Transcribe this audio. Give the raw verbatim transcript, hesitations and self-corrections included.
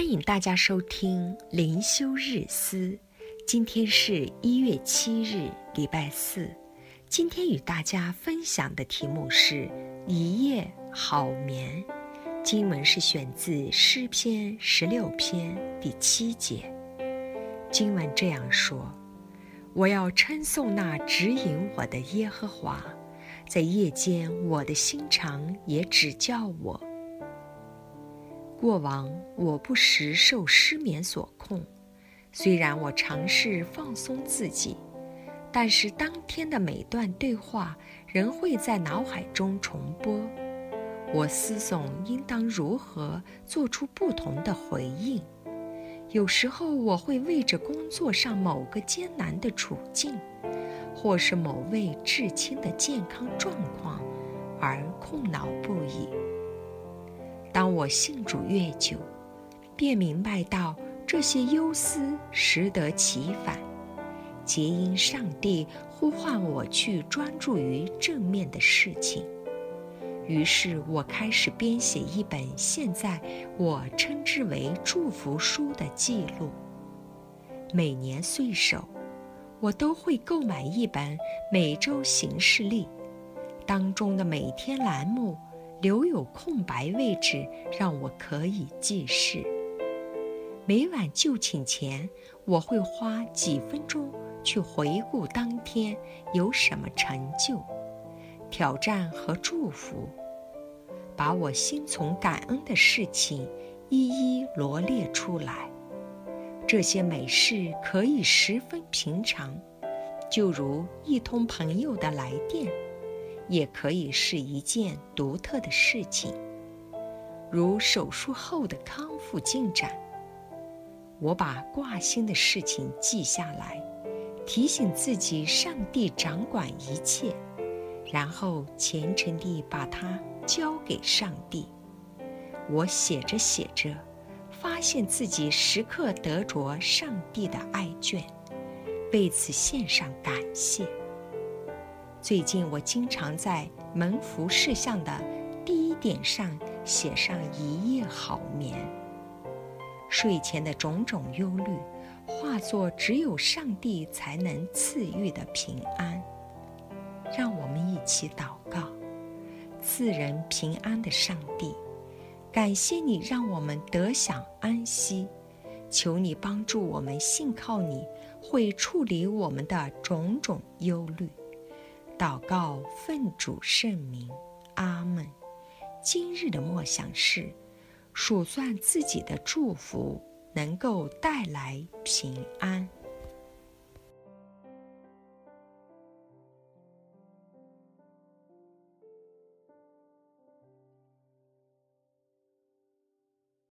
欢迎大家收听灵修日思，今天是一月七日，礼拜四。今天与大家分享的题目是一夜好眠。经文是选自诗篇十六篇第七节。经文这样说：我要称颂那指引我的耶和华，在夜间我的心肠也指教我。过往我不时受失眠所控，虽然我尝试放松自己，但是当天的每段对话仍会在脑海中重播。我思索应当如何做出不同的回应。有时候我会为着工作上某个艰难的处境，或是某位至亲的健康状况而苦恼不已。当我信主越久，便明白到这些忧思适得其反，皆因上帝呼唤我去专注于正面的事情。于是我开始编写一本现在我称之为祝福书的记录。每年岁首，我都会购买一本每周行事历，当中的每天栏目留有空白位置，让我可以记事。每晚就寝前，我会花几分钟去回顾当天有什么成就、挑战和祝福，把我心存感恩的事情一一罗列出来。这些美事可以十分平常，就如一通朋友的来电，也可以是一件独特的事情，如手术后的康复进展。我把挂心的事情记下来，提醒自己上帝掌管一切，然后虔诚地把它交给上帝。我写着写着，发现自己时刻得着上帝的爱眷，为此献上感谢。最近我经常在蒙福事项的第一点上写上一夜好眠。睡前的种种忧虑化作只有上帝才能赐予的平安。让我们一起祷告。赐人平安的上帝，感谢你让我们得享安息，求你帮助我们信靠你会处理我们的种种忧虑。祷告奉主圣名，阿们。今日的默想是数算自己的祝福能够带来平安。